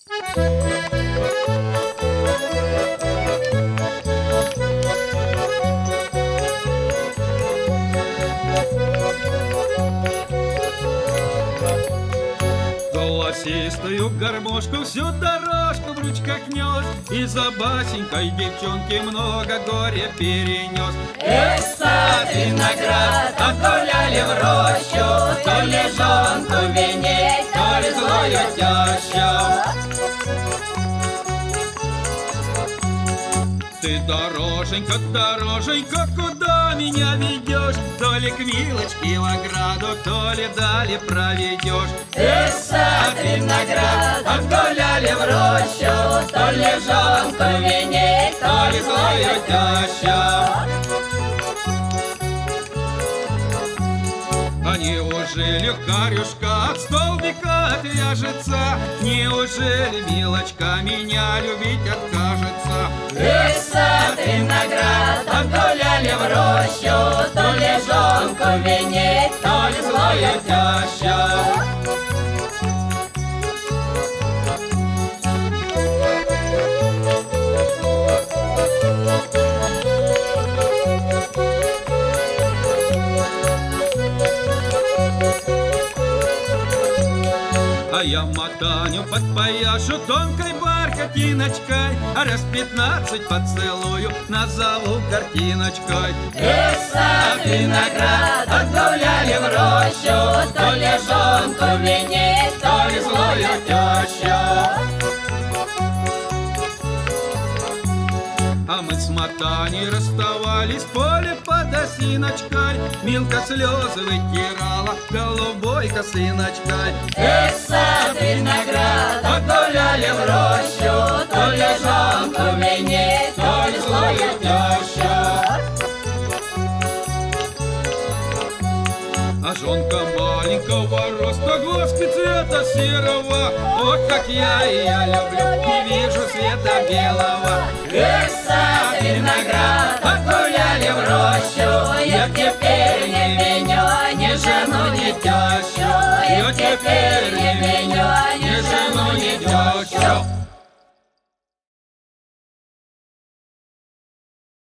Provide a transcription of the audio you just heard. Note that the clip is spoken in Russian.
Голосистую гармошку всю дорожку в ручках нес, и за басенькой девчонки много горя перенес. Эх, сад, виноград, отгуляли в рощу, то ли жонку винить, то ли злую тещу. Ты, дороженька, дороженька, куда меня ведешь? То ли к Милочке в ограду, то ли далее проведешь. Эх, сад, виноград, отгуляли в рощу, то ли жонку винить, то ли злую тещу. А неужели Харюшка от столбика отвяжется? Неужели Милочка меня любить откажется? Эх, сад, виноград, отгуляли в рощу, то ли жонку винить, то ли злую тещу. А я мотаню подпояшу тонкой бархатиночкой, а раз 15 поцелую, назову картиночкой. Эх, сад, виноград, отгуляли в рощу, то ли жонку винить, то ли злую тещу. А мы с Матаней расставались в поле под осиночкой. Милка слезы вытирала голубой косыночкой. Эх, сад, виноград, отгуляли в рощу, то ли жонку винить, то ли злую тещу. А жонка маленького роста, глазки цвета серого. Вот как я ее люблю, не вижу света белого. Эх, сад, виноград, отгуляли в рощу, я теперь не виню ни жену, ни тещу. Я теперь не виню ни жену, ни тещу.